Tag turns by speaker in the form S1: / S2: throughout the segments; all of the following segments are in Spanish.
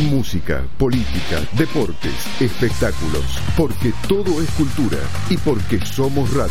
S1: Música, política, deportes, espectáculos, porque todo es cultura y porque somos radio.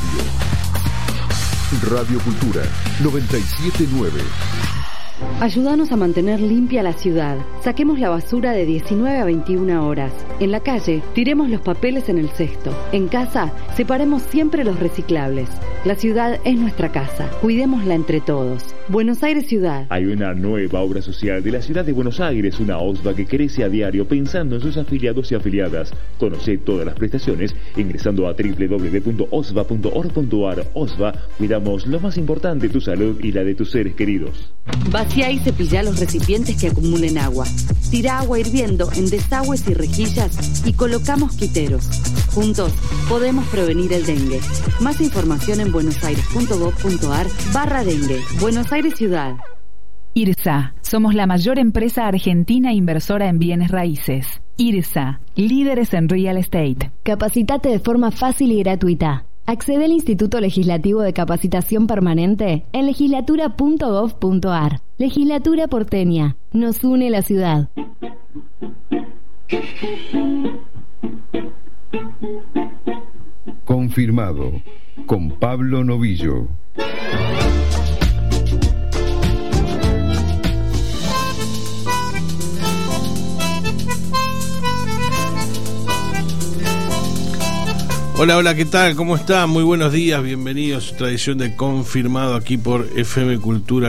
S1: Radio Cultura 97.9.
S2: Ayúdanos a mantener limpia la ciudad. Saquemos la basura de 19 a 21 horas. En la calle, tiremos los papeles en el cesto. En casa, separemos siempre los reciclables. La ciudad es nuestra casa. Cuidémosla entre todos. Buenos Aires Ciudad.
S3: Hay una nueva obra social de la ciudad de Buenos Aires, una OSVA que crece a diario pensando en sus afiliados y afiliadas. Conoce todas las prestaciones ingresando a www.osva.org.ar. OSVA, cuidamos lo más importante, tu salud y la de tus seres queridos.
S2: Vacía y cepilla los recipientes que acumulen agua. Tira agua hirviendo en desagües y rejillas y coloca mosquiteros. Juntos podemos prevenir el dengue. Más información en buenosaires.gov.ar/dengue. Buenos Aires Ciudad.
S4: IRSA. Somos la mayor empresa argentina inversora en bienes raíces. IRSA. Líderes en real estate.
S5: Capacitate de forma fácil y gratuita. Accede al Instituto Legislativo de Capacitación Permanente en legislatura.gov.ar. Legislatura porteña. Nos une la ciudad.
S1: Confirmado. Con Pablo Novillo.
S6: Hola, ¿qué tal? ¿Cómo están? Muy buenos días, bienvenidos a su tradición de Confirmado aquí por FM Cultura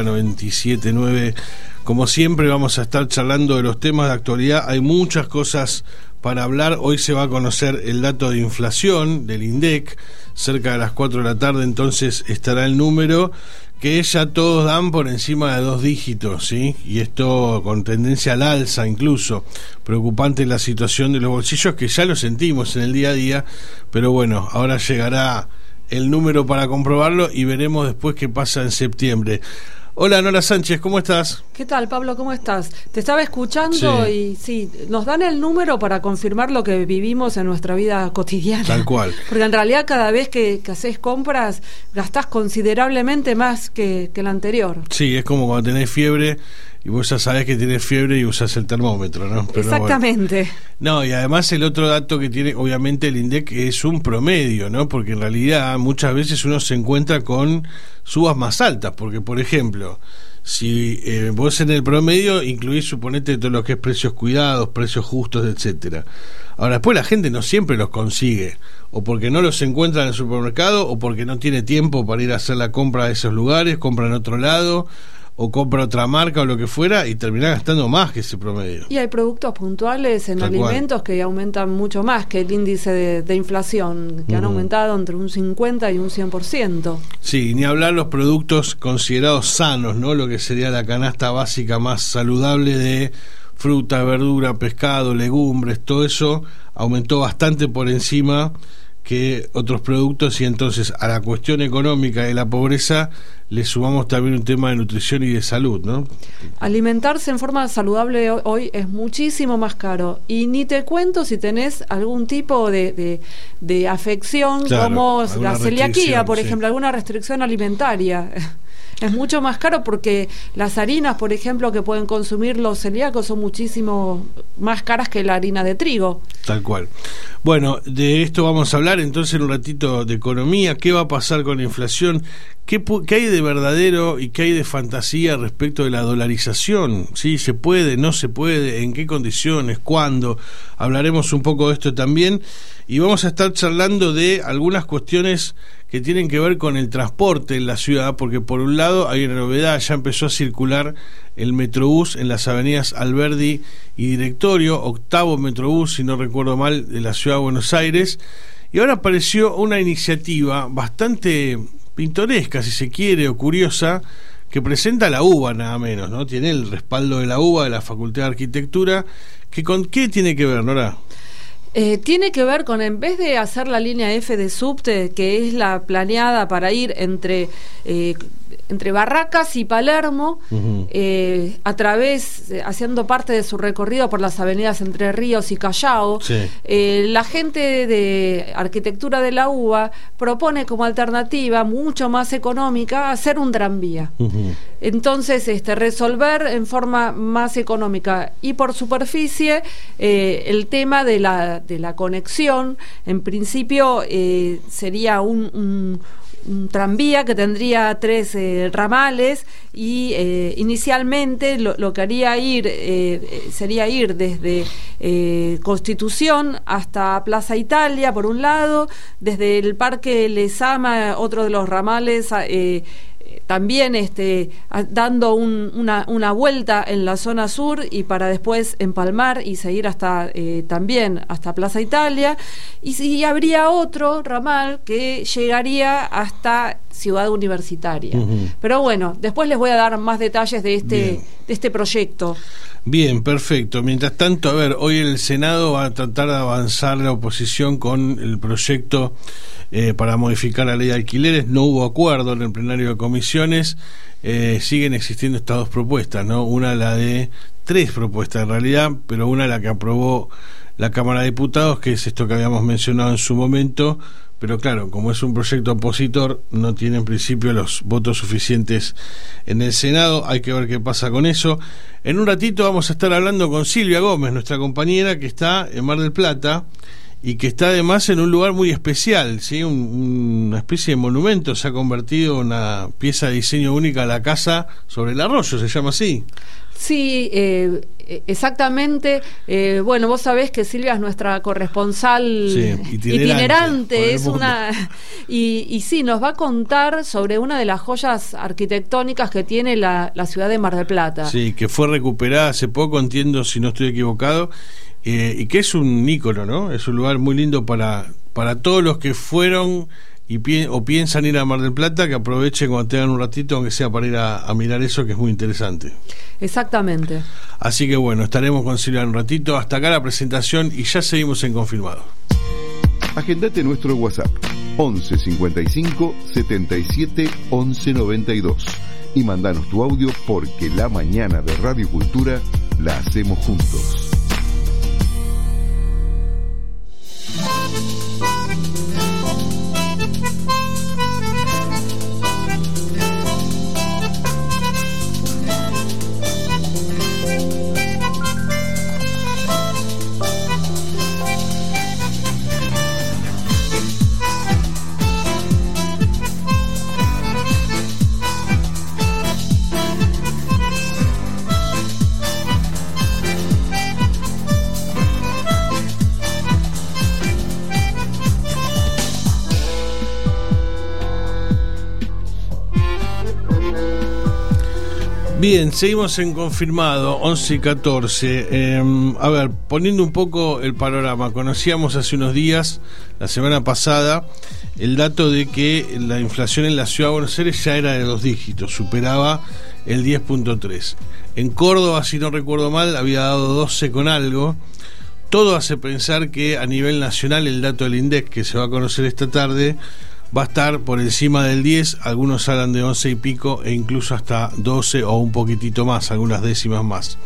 S6: 97.9. Como siempre vamos a estar charlando de los temas de actualidad, hay muchas cosas para hablar. Hoy se va a conocer el dato de inflación del INDEC, cerca de las 4 de la tarde, entonces estará el número que ya todos dan por encima de 2 dígitos, ¿sí? Y esto con tendencia al alza incluso. Preocupante la situación de los bolsillos, que ya lo sentimos en el día a día, pero bueno, ahora llegará el número para comprobarlo y veremos después qué pasa en septiembre. Hola, Nora Sánchez, ¿cómo estás?
S7: ¿Qué tal, Pablo? ¿Cómo estás? Te estaba escuchando y sí, nos dan el número para confirmar lo que vivimos en nuestra vida cotidiana.
S6: Tal cual.
S7: Porque en realidad cada vez que haces compras gastás considerablemente más que el anterior. Sí,
S6: es como cuando tenés fiebre y vos ya sabés que tenés fiebre y usás el termómetro, ¿no? Pero
S7: exactamente.
S6: Bueno. No, y además el otro dato que tiene obviamente el INDEC es un promedio, ¿no? Porque en realidad muchas veces uno se encuentra con subas más altas, porque por ejemplo, si vos en el promedio incluís, suponete, todo lo que es precios cuidados, precios justos, etcétera. Ahora, después la gente no siempre los consigue, o porque no los encuentra en el supermercado, o porque no tiene tiempo para ir a hacer la compra a esos lugares, compra en otro lado, o compra otra marca o lo que fuera y termina gastando más que ese promedio.
S7: Y hay productos puntuales en alimentos que aumentan mucho más que el índice de inflación, que han aumentado entre un 50 y un 100%.
S6: Sí, ni hablar los productos considerados sanos, ¿no? Lo que sería la canasta básica más saludable de fruta, verdura, pescado, legumbres, todo eso aumentó bastante por encima que otros productos, y entonces a la cuestión económica de la pobreza le sumamos también un tema de nutrición y de salud, ¿no?
S7: Alimentarse en forma saludable hoy es muchísimo más caro, y ni te cuento si tenés algún tipo de afección, claro, como la celiaquía, por ejemplo, alguna restricción alimentaria. Es mucho más caro porque las harinas, por ejemplo, que pueden consumir los celíacos son muchísimo más caras que la harina de trigo.
S6: Tal cual. Bueno, de esto vamos a hablar entonces en un ratito, de economía. ¿Qué va a pasar con la inflación? ¿Qué hay de verdadero y qué hay de fantasía respecto de la dolarización? ¿Sí? ¿Se puede? ¿No se puede? ¿En qué condiciones? ¿Cuándo? Hablaremos un poco de esto también. Y vamos a estar charlando de algunas cuestiones que tienen que ver con el transporte en la ciudad, porque por un lado hay una novedad, ya empezó a circular el Metrobús en las avenidas Alberdi y Directorio, octavo Metrobús, si no recuerdo mal, de la ciudad de Buenos Aires, y ahora apareció una iniciativa bastante pintoresca, si se quiere, o curiosa, que presenta la UBA nada menos, ¿no? Tiene el respaldo de la UBA, de la Facultad de Arquitectura, que ¿con qué tiene que ver, Nora?
S7: Tiene que ver con, en vez de hacer la línea F de subte, que es la planeada para ir entre entre Barracas y Palermo, a través, haciendo parte de su recorrido por las avenidas Entre Ríos y Callao. La gente de arquitectura de la UBA propone como alternativa mucho más económica hacer un tranvía. Entonces, resolver en forma más económica y por superficie el tema de la conexión. En principio sería un tranvía que tendría 3 ramales y inicialmente lo que haría sería ir desde Constitución hasta Plaza Italia por un lado, desde el Parque Lezama, otro de los ramales, también dando una vuelta en la zona sur y para después empalmar y seguir también hasta Plaza Italia, y habría otro ramal que llegaría hasta Ciudad Universitaria. Pero bueno, después les voy a dar más detalles de este proyecto.
S6: Bien, perfecto. Mientras tanto, a ver, hoy el Senado va a tratar de avanzar la oposición con el proyecto para modificar la ley de alquileres. No hubo acuerdo en el plenario de comisiones. Siguen existiendo estas 2 propuestas, ¿no? Una, la de 3 propuestas en realidad, pero una la que aprobó la Cámara de Diputados, que es esto que habíamos mencionado en su momento. Pero claro, como es un proyecto opositor, no tiene en principio los votos suficientes en el Senado. Hay que ver qué pasa con eso. En un ratito vamos a estar hablando con Silvia Gómez, nuestra compañera que está en Mar del Plata y que está además en un lugar muy especial, ¿sí? Una especie de monumento. Se ha convertido en una pieza de diseño única, la casa sobre el arroyo, se llama así.
S7: Sí, exactamente. Bueno, vos sabés que Silvia es nuestra corresponsal itinerante. Es y sí, nos va a contar sobre una de las joyas arquitectónicas que tiene la ciudad de Mar del Plata. Sí,
S6: que fue recuperada hace poco, entiendo, si no estoy equivocado, y que es un ícono, ¿no? Es un lugar muy lindo para todos los que fueron o piensan ir a Mar del Plata, que aprovechen cuando tengan un ratito, aunque sea para ir a mirar eso, que es muy interesante.
S7: Exactamente.
S6: Así que bueno, estaremos con Silvia en un ratito. Hasta acá la presentación y ya seguimos en Confirmado.
S1: Agendate nuestro WhatsApp 11 55 77 11 92 y mandanos tu audio, porque la mañana de Radio Cultura la hacemos juntos.
S6: Bien, seguimos en Confirmado, 11 y 14. A ver, poniendo un poco el panorama, conocíamos hace unos días, la semana pasada, el dato de que la inflación en la Ciudad de Buenos Aires ya era de 2 dígitos, superaba el 10.3. En Córdoba, si no recuerdo mal, había dado 12 con algo. Todo hace pensar que a nivel nacional el dato del INDEC, que se va a conocer esta tarde, va a estar por encima del 10, algunos hablan de 11 y pico e incluso hasta 12 o un poquitito más, algunas décimas más.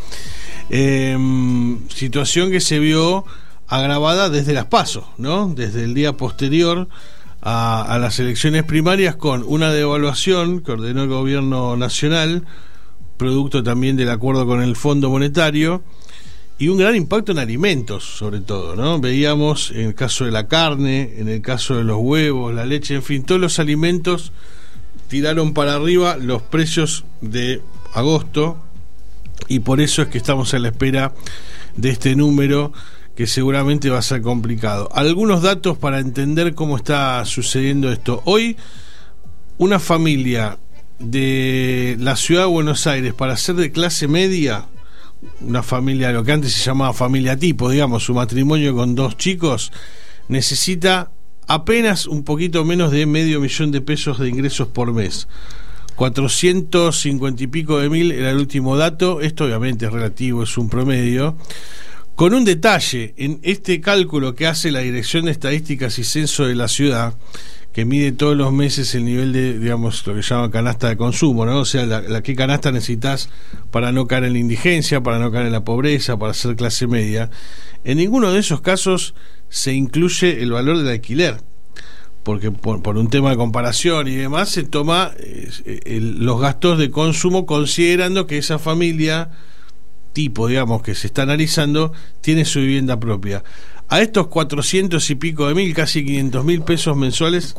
S6: Situación que se vio agravada desde las PASO, ¿no? Desde el día posterior a las elecciones primarias, con una devaluación que ordenó el gobierno nacional, producto también del acuerdo con el Fondo Monetario, y un gran impacto en alimentos, sobre todo, ¿no? Veíamos en el caso de la carne, en el caso de los huevos, la leche, en fin, todos los alimentos tiraron para arriba los precios de agosto, y por eso es que estamos a la espera de este número, que seguramente va a ser complicado. Algunos datos para entender cómo está sucediendo esto. Hoy, una familia de la Ciudad de Buenos Aires, para ser de clase media, una familia, lo que antes se llamaba familia tipo, digamos, su matrimonio con 2 chicos, necesita apenas un poquito menos de $500,000 de pesos de ingresos por mes. 450 y pico de mil era el último dato. Esto obviamente es relativo, es un promedio, con un detalle en este cálculo que hace la Dirección de Estadísticas y Censo de la ciudad, que mide todos los meses el nivel de, digamos, lo que llama canasta de consumo, ¿no? O sea, la qué canasta necesitas para no caer en la indigencia, para no caer en la pobreza, para ser clase media. En ninguno de esos casos se incluye el valor del alquiler, porque por un tema de comparación y demás se toma los gastos de consumo considerando que esa familia tipo, digamos, que se está analizando tiene su vivienda propia. A estos 400 y pico de mil, casi 500.000 pesos mensuales,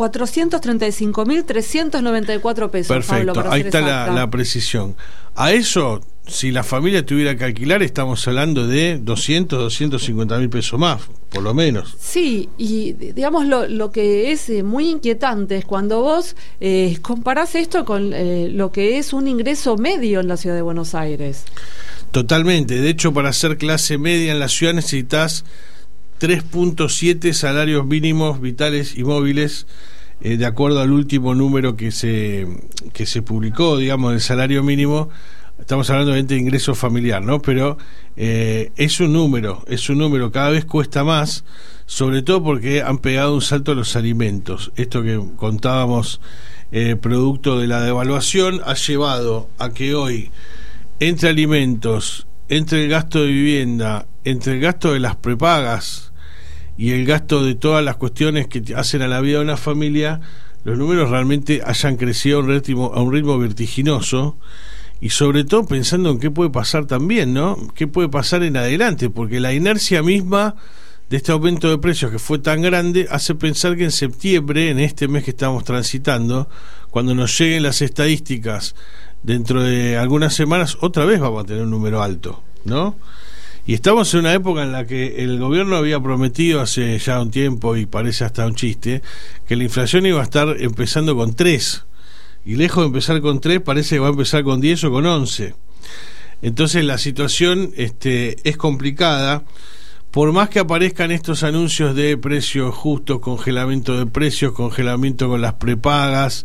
S7: 435.394 pesos.
S6: Perfecto,
S7: Pablo,
S6: ahí está la precisión. A eso, si la familia tuviera que alquilar, estamos hablando de 250.000 pesos más, por lo menos.
S7: Sí, y digamos lo que es muy inquietante es cuando vos comparás esto con lo que es un ingreso medio en la ciudad de Buenos Aires.
S6: Totalmente. De hecho, para ser clase media en la ciudad necesitas 3.7 salarios mínimos vitales y móviles, de acuerdo al último número que se publicó, digamos, del salario mínimo. Estamos hablando de ingreso familiar, ¿no? Pero es un número, cada vez cuesta más, sobre todo porque han pegado un salto a los alimentos. Esto que contábamos, producto de la devaluación, ha llevado a que hoy, entre alimentos, entre el gasto de vivienda, entre el gasto de las prepagas y el gasto de todas las cuestiones que hacen a la vida de una familia, los números realmente hayan crecido a un ritmo vertiginoso, y sobre todo pensando en qué puede pasar también, ¿no? ¿Qué puede pasar en adelante? Porque la inercia misma de este aumento de precios que fue tan grande hace pensar que en septiembre, en este mes que estamos transitando, cuando nos lleguen las estadísticas dentro de algunas semanas, otra vez vamos a tener un número alto, ¿no? Y estamos en una época en la que el gobierno había prometido hace ya un tiempo, y parece hasta un chiste, que la inflación iba a estar empezando con 3, y lejos de empezar con 3 parece que va a empezar con 10 o con 11. Entonces la situación es complicada, por más que aparezcan estos anuncios de precios justos, congelamiento de precios, congelamiento con las prepagas,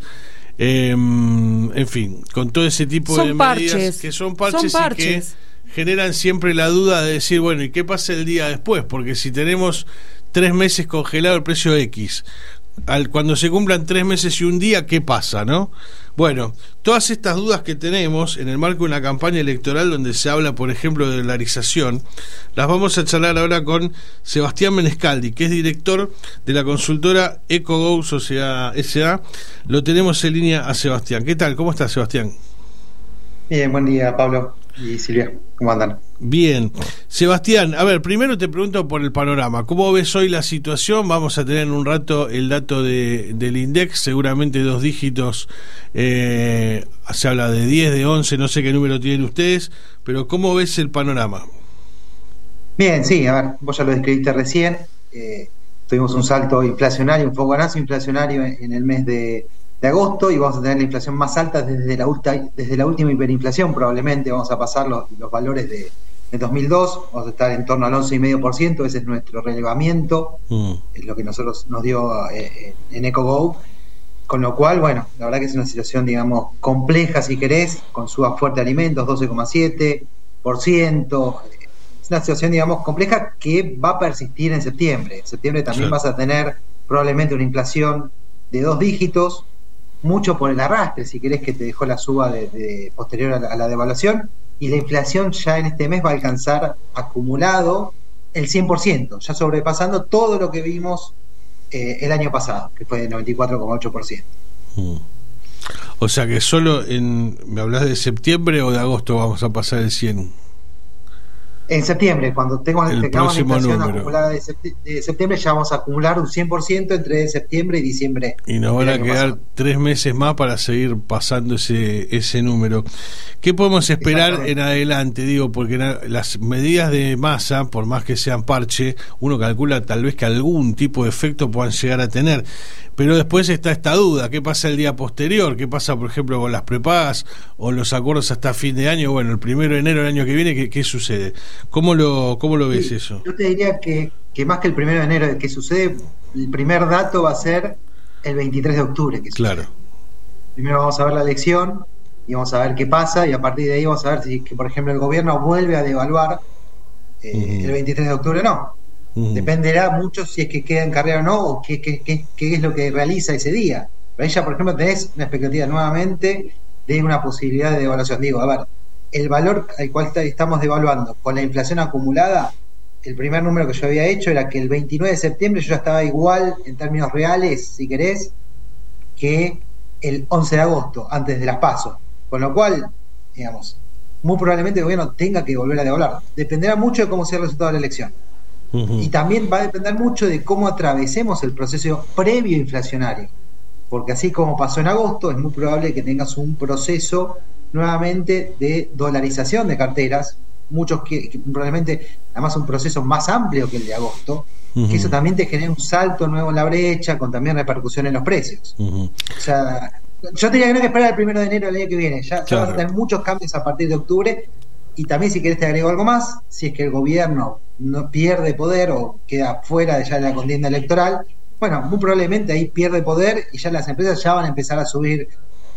S6: en fin, con todo ese tipo de medidas que son parches y que generan siempre la duda de decir, bueno, ¿y qué pasa el día después? Porque si tenemos 3 meses congelado el precio X, cuando se cumplan 3 meses y un día, ¿qué pasa, no? Bueno, todas estas dudas que tenemos en el marco de una campaña electoral donde se habla, por ejemplo, de dolarización, las vamos a charlar ahora con Sebastián Menescaldi, que es director de la consultora EcoGo Sociedad S.A. Lo tenemos en línea a Sebastián. ¿Qué tal? ¿Cómo estás, Sebastián?
S8: Bien, buen día, Pablo y Silvia. ¿Cómo andan?
S6: Bien. Sebastián, a ver, primero te pregunto por el panorama. ¿Cómo ves hoy la situación? Vamos a tener en un rato el dato del INDEX, seguramente 2 dígitos. Se habla de 10, de 11, no sé qué número tienen ustedes, pero ¿cómo ves el panorama?
S8: Bien, sí, a ver, vos ya lo describiste recién. Tuvimos un salto inflacionario, un fogonazo inflacionario en el mes de agosto, y vamos a tener la inflación más alta desde la última hiperinflación. Probablemente vamos a pasar los valores de 2002, vamos a estar en torno al 11,5%, ese es nuestro relevamiento, es lo que nosotros nos dio en EcoGo, con lo cual, bueno, la verdad que es una situación, digamos, compleja, si querés, con suba fuerte de alimentos, 12,7%, es una situación, digamos, compleja que va a persistir en septiembre. En septiembre también vas a tener probablemente una inflación de 2 dígitos, mucho por el arrastre, si querés, que te dejó la suba de posterior a la devaluación, y la inflación ya en este mes va a alcanzar acumulado el 100%, ya sobrepasando todo lo que vimos el año pasado, que fue de 94,8%.
S6: O sea que solo ¿me hablas de septiembre o de agosto vamos a pasar el 100%?
S8: En septiembre, cuando tengamos la inflación acumulada de septiembre, ya vamos a acumular un 100% entre septiembre y diciembre.
S6: Y nos van a quedar 3 meses más para seguir pasando ese número. ¿Qué podemos esperar en adelante? Digo, porque las medidas de masa, por más que sean parche, uno calcula tal vez que algún tipo de efecto puedan llegar a tener. Pero después está esta duda, ¿qué pasa el día posterior? ¿Qué pasa, por ejemplo, con las prepagas o los acuerdos hasta fin de año? Bueno, el 1 de enero del año que viene, ¿qué sucede? ¿Cómo lo ves eso?
S8: Yo te diría que más que el 1 de enero de qué sucede, el primer dato va a ser el 23 de octubre.
S6: Claro.
S8: Primero vamos a ver la elección y vamos a ver qué pasa, y a partir de ahí vamos a ver si, por ejemplo, el gobierno vuelve a devaluar el 23 de octubre o no. Dependerá mucho si es que queda en carrera o no, o qué es lo que realiza ese día. Pero ahí ya, por ejemplo, tenés una expectativa nuevamente de una posibilidad de devaluación. Digo, a ver, el valor al cual estamos devaluando con la inflación acumulada, el primer número que yo había hecho era que el 29 de septiembre yo ya estaba igual en términos reales, si querés, que el 11 de agosto, antes de las PASO. Con lo cual, digamos, muy probablemente el gobierno tenga que volver a devaluar. Dependerá mucho de cómo sea el resultado de la elección. Y también va a depender mucho de cómo atravesemos el proceso previo inflacionario. Porque así como pasó en agosto, es muy probable que tengas un proceso nuevamente de dolarización de carteras, muchos que probablemente además un proceso más amplio que el de agosto, que eso también te genera un salto nuevo en la brecha, con también repercusión en los precios. O sea, yo tenía que esperar el 1 de enero del año que viene, ya vas a tener muchos cambios a partir de octubre. Y también, si querés, te agrego algo más: si es que el gobierno no pierde poder o queda fuera de la contienda electoral, bueno, muy probablemente ahí pierde poder y ya las empresas ya van a empezar a subir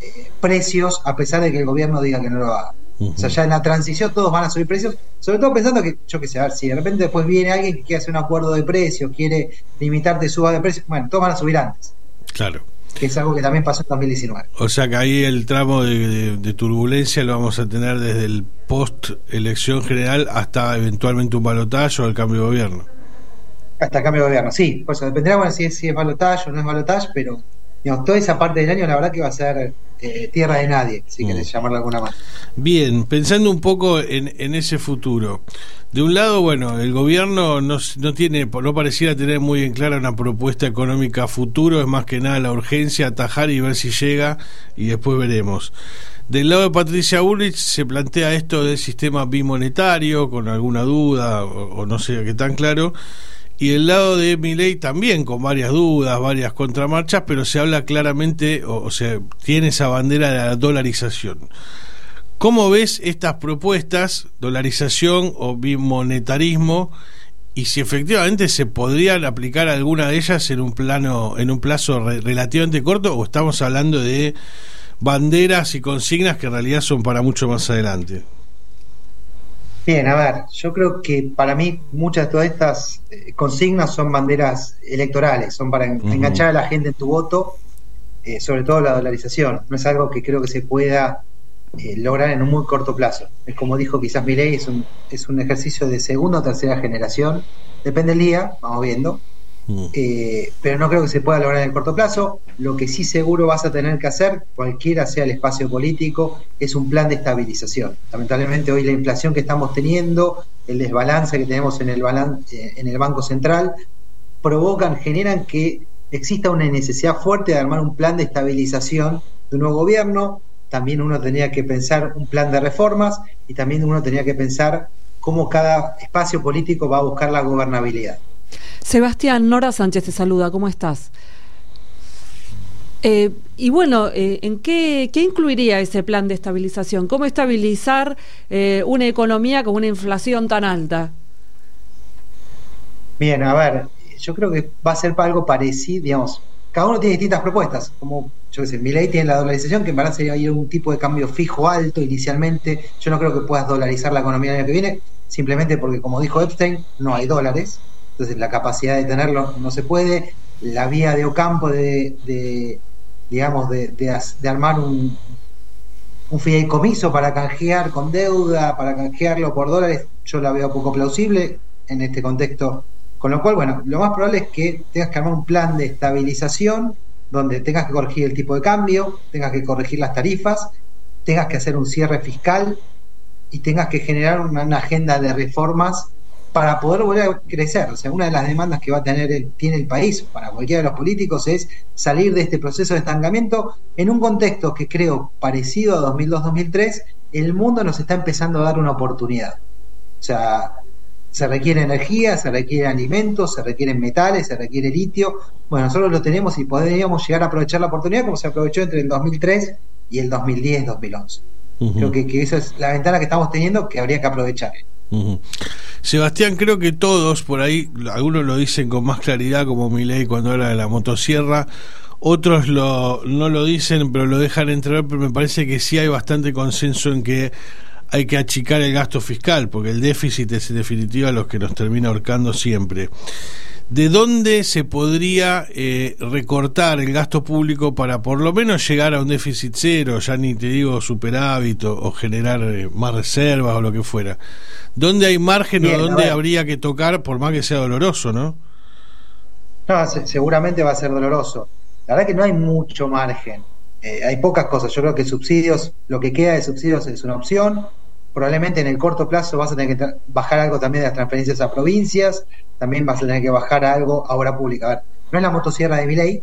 S8: precios, a pesar de que el gobierno diga que no lo haga. O sea, ya en la transición todos van a subir precios, sobre todo pensando que, yo qué sé, a ver, si de repente después viene alguien que quiere hacer un acuerdo de precios, quiere limitarte suba de precios, bueno, todos van a subir antes.
S6: Claro.
S8: Que es algo que también pasó en 2019.
S6: O sea que ahí el tramo de turbulencia lo vamos a tener desde el post-elección general hasta eventualmente un balotaje o el cambio de gobierno.
S8: Hasta el cambio de gobierno, sí. Por eso dependerá, bueno, si es balotaje o no es balotaje, pero digamos, toda esa parte del año la verdad que va a ser tierra de nadie, si querés llamarlo de alguna manera.
S6: Bien, pensando un poco en ese futuro. De un lado, bueno, el gobierno no pareciera tener muy en clara una propuesta económica a futuro, es más que nada la urgencia, atajar y ver si llega, y después veremos. Del lado de Patricia Bullrich se plantea esto del sistema bimonetario, con alguna duda, o no sé qué tan claro, y del lado de Milei también con varias dudas, varias contramarchas, pero se habla claramente, o sea, tiene esa bandera de la dolarización. ¿Cómo ves estas propuestas, dolarización o bimonetarismo, y si efectivamente se podrían aplicar alguna de ellas en un plazo relativamente corto, o estamos hablando de banderas y consignas que en realidad son para mucho más adelante?
S8: Bien, a ver, yo creo que para mí muchas de todas estas consignas son banderas electorales, son para enganchar a la gente en tu voto, sobre todo la dolarización. No es algo que creo que se pueda lograr en un muy corto plazo. Es como dijo quizás Milei, es un ejercicio de segunda o tercera generación, depende del día, vamos viendo, pero no creo que se pueda lograr en el corto plazo. Lo que sí seguro vas a tener que hacer, cualquiera sea el espacio político, es un plan de estabilización. Lamentablemente hoy la inflación que estamos teniendo, el desbalance que tenemos en el Banco Central, generan que exista una necesidad fuerte de armar un plan de estabilización de un nuevo gobierno. También uno tenía que pensar un plan de reformas y también uno tenía que pensar cómo cada espacio político va a buscar la gobernabilidad.
S7: Sebastián, Nora Sánchez te saluda, ¿cómo estás? Y bueno, ¿en qué incluiría ese plan de estabilización? ¿Cómo estabilizar una economía con una inflación tan alta?
S8: Bien, a ver, yo creo que va a ser algo parecido, digamos, cada uno tiene distintas propuestas, como yo qué sé, Milei tiene la dolarización, que en verdad sería un tipo de cambio fijo alto inicialmente. Yo no creo que puedas dolarizar la economía el año que viene, simplemente porque, como dijo Epstein, no hay dólares, entonces la capacidad de tenerlo no se puede. La vía de Ocampo de armar un fideicomiso para canjear con deuda, para canjearlo por dólares, yo la veo poco plausible en este contexto. Con lo cual, bueno, lo más probable es que tengas que armar un plan de estabilización donde tengas que corregir el tipo de cambio, tengas que corregir las tarifas, tengas que hacer un cierre fiscal y tengas que generar una agenda de reformas para poder volver a crecer. O sea, una de las demandas que tiene el país para cualquiera de los políticos es salir de este proceso de estancamiento en un contexto que creo parecido a 2002-2003. El mundo nos está empezando a dar una oportunidad. O sea, se requiere energía, se requiere alimentos, se requieren metales, se requiere litio. Bueno, nosotros lo tenemos y podríamos llegar a aprovechar la oportunidad como se aprovechó entre el 2003 y el 2010-2011. Creo que esa es la ventana que estamos teniendo, que habría que aprovechar.
S6: Sebastián, creo que todos por ahí, algunos lo dicen con más claridad, como Milei cuando habla de la motosierra, otros no lo dicen pero lo dejan entrever, pero me parece que sí hay bastante consenso en que hay que achicar el gasto fiscal, porque el déficit es en definitiva lo que nos termina ahorcando siempre. ¿De dónde se podría recortar el gasto público para por lo menos llegar a un déficit cero, ya ni te digo superávit o generar más reservas o lo que fuera? ¿Dónde hay margen o dónde habría que tocar, por más que sea doloroso, no?
S8: No, seguramente va a ser doloroso. La verdad que no hay mucho margen. Hay pocas cosas. Yo creo que subsidios, lo que queda de subsidios es una opción. Probablemente en el corto plazo vas a tener que bajar algo también de las transferencias a provincias. También vas a tener que bajar algo a obra pública. A ver, no es la motosierra de Milei,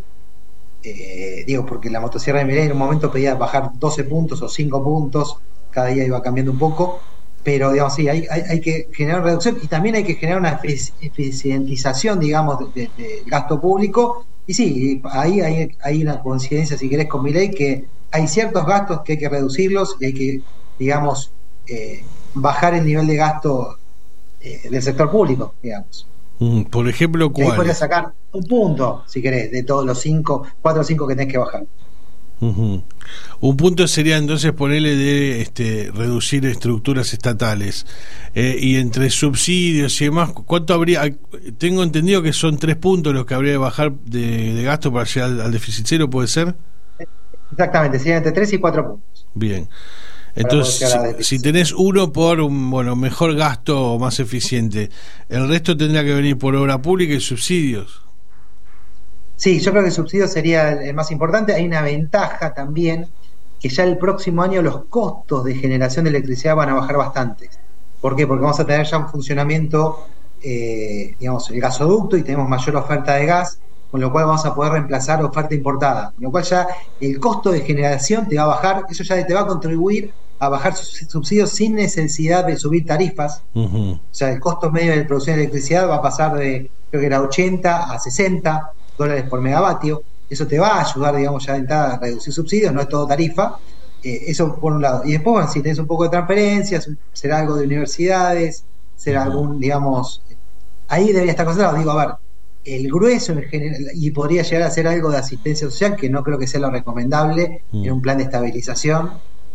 S8: porque la motosierra de Milei en un momento pedía bajar 12 puntos o 5 puntos, cada día iba cambiando un poco, pero digamos, sí, hay que generar reducción y también hay que generar una eficientización, digamos, del gasto público. Y sí, ahí hay una coincidencia, si querés, con Milei, que hay ciertos gastos que hay que reducirlos y hay que, digamos, bajar el nivel de gasto del sector público, digamos.
S6: Por ejemplo, ¿cuál?
S8: Ahí podrías sacar un punto, si querés, de todos los 4 o 5 que tenés que bajar.
S6: Un punto sería entonces ponerle de reducir estructuras estatales, y entre subsidios y demás, ¿cuánto habría? Tengo entendido que son 3 puntos los que habría que bajar de gasto para llegar al déficit cero, ¿puede ser?
S8: Exactamente, serían entre 3 y 4 puntos.
S6: Bien. Entonces, si tenés uno por un mejor gasto o más eficiente, el resto tendría que venir por obra pública y subsidios.
S8: Sí, yo creo que subsidios sería el más importante. Hay una ventaja también, que ya el próximo año los costos de generación de electricidad van a bajar bastante. ¿Por qué? Porque vamos a tener ya un funcionamiento, digamos, el gasoducto, y tenemos mayor oferta de gas, con lo cual vamos a poder reemplazar oferta importada, con lo cual ya el costo de generación te va a bajar. Eso ya te va a contribuir a bajar subsidios sin necesidad de subir tarifas. O sea, el costo medio de producción de electricidad va a pasar de, creo que era 80 a 60 dólares por megavatio. Eso te va a ayudar, digamos, ya de entrada a reducir subsidios, no es todo tarifa. Eso por un lado. Y después, bueno, si tenés un poco de transferencias, será algo de universidades, será algún, digamos, ahí debería estar concentrado. Digo, a ver, el grueso en general, y podría llegar a ser algo de asistencia social, que no creo que sea lo recomendable en un plan de estabilización.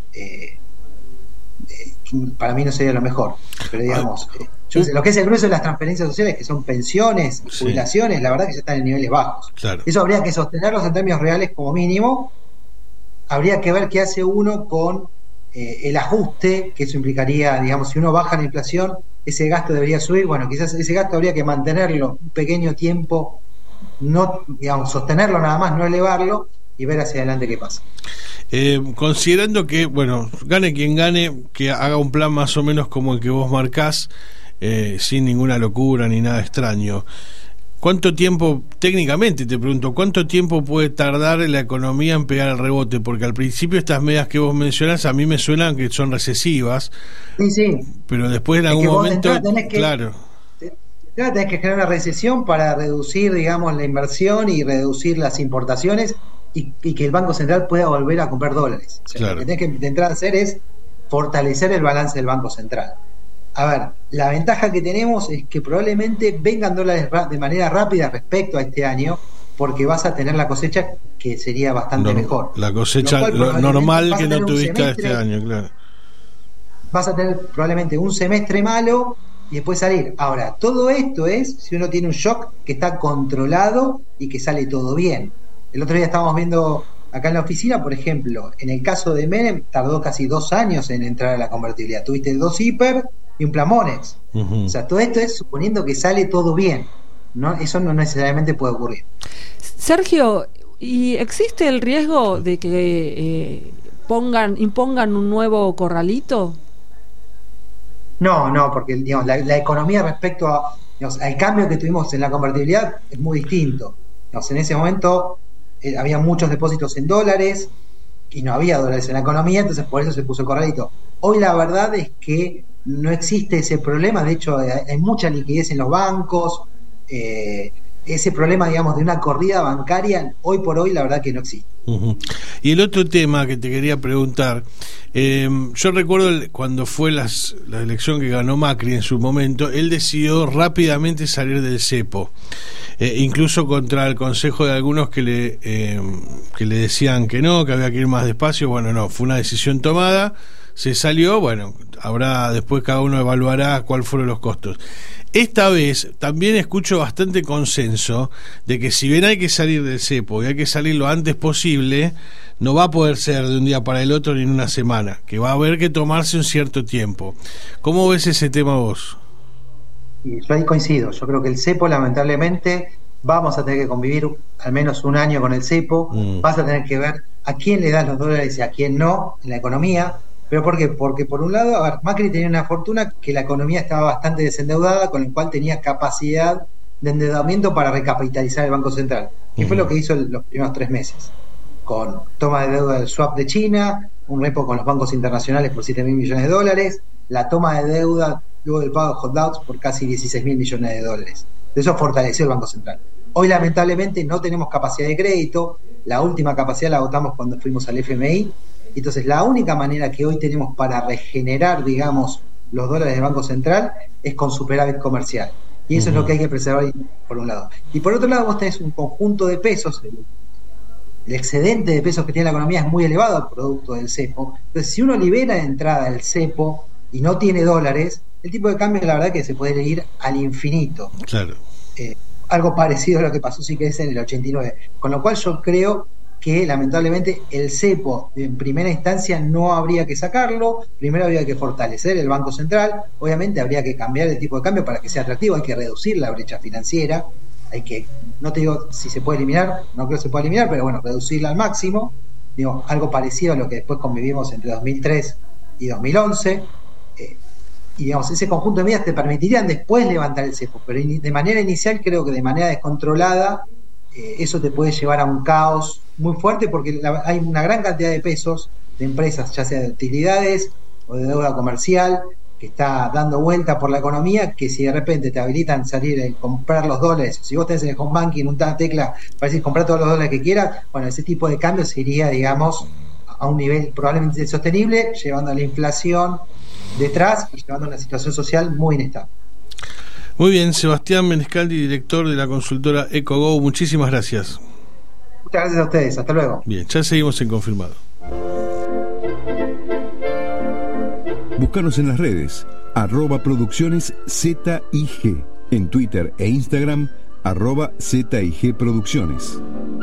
S8: Para mí no sería lo mejor, pero digamos, lo que es el grueso de las transferencias sociales, que son pensiones, jubilaciones, la verdad que ya están en niveles bajos. Claro. Eso habría que sostenerlos en términos reales como mínimo. Habría que ver qué hace uno con el ajuste, que eso implicaría, digamos, si uno baja la inflación, ese gasto debería subir. Bueno, quizás ese gasto habría que mantenerlo un pequeño tiempo, no, digamos, sostenerlo nada más, no elevarlo, y ver hacia adelante qué pasa.
S6: Considerando que, bueno, gane quien gane, que haga un plan más o menos como el que vos marcás, sin ninguna locura ni nada extraño, ¿cuánto tiempo, técnicamente te pregunto, cuánto tiempo puede tardar la economía en pegar el rebote? Porque al principio estas medidas que vos mencionás a mí me suenan que son recesivas,
S8: sí,
S6: pero después en algún momento, claro,
S8: tenés que generar una recesión para reducir, digamos, la inversión y reducir las importaciones, y que el Banco Central pueda volver a comprar dólares. O sea, claro. Lo que tenés que intentar hacer es fortalecer el balance del Banco Central. A ver, la ventaja que tenemos es que probablemente vengan dólares de manera rápida respecto a este año, porque vas a tener la cosecha que sería bastante mejor.
S6: La cosecha normal que no tuviste este año, claro.
S8: Vas a tener probablemente un semestre malo y después salir. Ahora, todo esto es si uno tiene un shock que está controlado y que sale todo bien. El otro día estábamos viendo acá en la oficina, por ejemplo, en el caso de Menem, tardó casi 2 años en entrar a la convertibilidad. Tuviste 2 hiper y un plan Monex. O sea, todo esto es suponiendo que sale todo bien, ¿no? Eso no necesariamente puede ocurrir.
S7: Sergio, ¿y existe el riesgo de que impongan un nuevo corralito?
S8: No, porque digamos, la economía respecto a, digamos, al cambio que tuvimos en la convertibilidad es muy distinto. Digamos, en ese momento había muchos depósitos en dólares y no había dólares en la economía, entonces por eso se puso el corralito. Hoy la verdad es que no existe ese problema, de hecho hay mucha liquidez en los bancos, ese problema, digamos, de una corrida bancaria, hoy por hoy la verdad que no existe.
S6: Y el otro tema que te quería preguntar, yo recuerdo cuando fue la elección que ganó Macri en su momento, él decidió rápidamente salir del cepo, incluso contra el consejo de algunos que le decían que no, que había que ir más despacio. Bueno, no, fue una decisión tomada, se salió, bueno, habrá después cada uno evaluará cuáles fueron los costos. Esta vez también escucho bastante consenso de que si bien hay que salir del cepo y hay que salir lo antes posible, no va a poder ser de un día para el otro ni en una semana, que va a haber que tomarse un cierto tiempo. ¿Cómo ves ese tema vos?
S8: Yo ahí coincido. Yo creo que el cepo, lamentablemente, vamos a tener que convivir al menos un año con el cepo. Vas a tener que ver a quién le das los dólares y a quién no en la economía. ¿Pero por qué? Porque por un lado, a ver, Macri tenía una fortuna que la economía estaba bastante desendeudada, con el cual tenía capacidad de endeudamiento para recapitalizar el Banco Central, que fue lo que hizo los primeros 3 meses, con toma de deuda del swap de China, un repo con los bancos internacionales por $7.000 millones, la toma de deuda luego del pago de holdouts por casi $16.000 millones. Eso fortaleció el Banco Central. Hoy lamentablemente no tenemos capacidad de crédito, la última capacidad la agotamos cuando fuimos al FMI. Entonces la única manera que hoy tenemos para regenerar, digamos, los dólares del Banco Central es con superávit comercial, y eso es lo que hay que preservar por un lado. Y por otro lado vos tenés un conjunto de pesos, el excedente de pesos que tiene la economía es muy elevado producto del cepo. Entonces si uno libera de entrada el cepo y no tiene dólares, el tipo de cambio la verdad que se puede ir al infinito.
S6: Claro.
S8: Algo parecido a lo que pasó si querés en el 89, con lo cual yo creo que lamentablemente el cepo en primera instancia no habría que sacarlo. Primero habría que fortalecer el Banco Central, obviamente habría que cambiar el tipo de cambio para que sea atractivo, hay que reducir la brecha financiera, hay que, no te digo si se puede eliminar, no creo que se pueda eliminar, pero bueno, reducirla al máximo, digo, algo parecido a lo que después convivimos entre 2003 y 2011, y digamos, ese conjunto de medidas te permitirían después levantar el cepo, pero de manera inicial creo que de manera descontrolada eso te puede llevar a un caos muy fuerte, porque hay una gran cantidad de pesos de empresas, ya sea de utilidades o de deuda comercial, que está dando vuelta por la economía, que si de repente te habilitan salir y comprar los dólares, si vos tenés en el home banking una tecla para decir comprar todos los dólares que quieras, bueno, ese tipo de cambios sería, digamos, a un nivel probablemente insostenible, llevando a la inflación detrás y llevando a una situación social muy inestable.
S6: Muy bien, Sebastián Menescaldi, director de la consultora EcoGo, muchísimas gracias.
S8: Muchas gracias a ustedes, hasta luego.
S6: Bien, ya seguimos en Confirmado.
S1: Búscanos en las redes, @producciones ZIG, en Twitter e Instagram, @ZIG Producciones.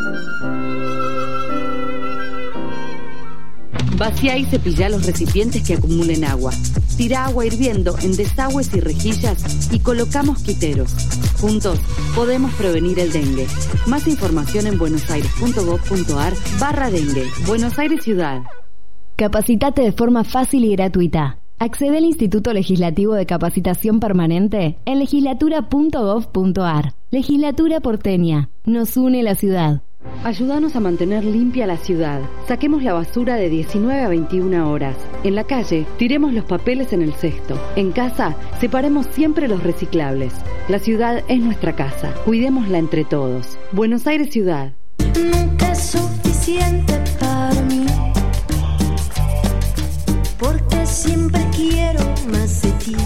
S2: Vacía y cepilla los recipientes que acumulen agua. Tira agua hirviendo en desagües y rejillas y coloca mosquiteros. Juntos podemos prevenir el dengue. Más información en buenosaires.gov.ar/dengue. Buenos Aires Ciudad.
S5: Capacitate de forma fácil y gratuita. Accede al Instituto Legislativo de Capacitación Permanente en legislatura.gov.ar. Legislatura porteña. Nos une la ciudad.
S2: Ayúdanos a mantener limpia la ciudad. Saquemos la basura de 19 a 21 horas. En la calle, tiremos los papeles en el cesto. En casa, separemos siempre los reciclables. La ciudad es nuestra casa. Cuidémosla entre todos. Buenos Aires Ciudad.
S9: Nunca es suficiente para mí, porque siempre quiero más de ti.